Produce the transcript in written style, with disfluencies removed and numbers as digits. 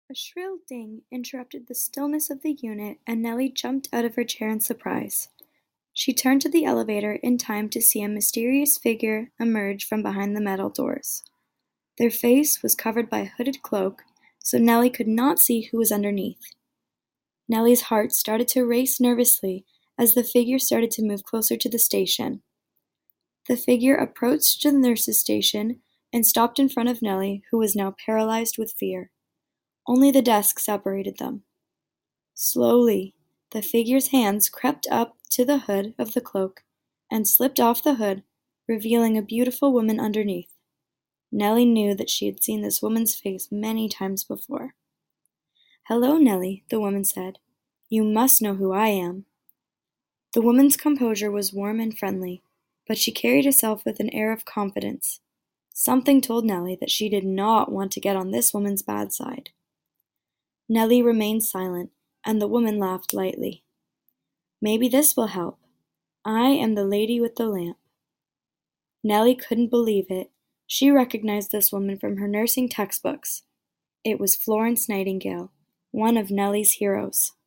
A shrill ding interrupted the stillness of the unit, and Nellie jumped out of her chair in surprise. She turned to the elevator in time to see a mysterious figure emerge from behind the metal doors. Their face was covered by a hooded cloak, so Nellie could not see who was underneath. Nellie's heart started to race nervously as the figure started to move closer to the station. The figure approached the nurse's station and stopped in front of Nellie, who was now paralyzed with fear. Only the desk separated them. Slowly, the figure's hands crept up to the hood of the cloak and slipped off the hood, revealing a beautiful woman underneath. Nellie knew that she had seen this woman's face many times before. "Hello, Nellie," the woman said. "You must know who I am." The woman's composure was warm and friendly, but she carried herself with an air of confidence. Something told Nellie that she did not want to get on this woman's bad side. Nellie remained silent, and the woman laughed lightly. "Maybe this will help. I am the lady with the lamp." Nellie couldn't believe it. She recognized this woman from her nursing textbooks. It was Florence Nightingale, one of Nellie's heroes.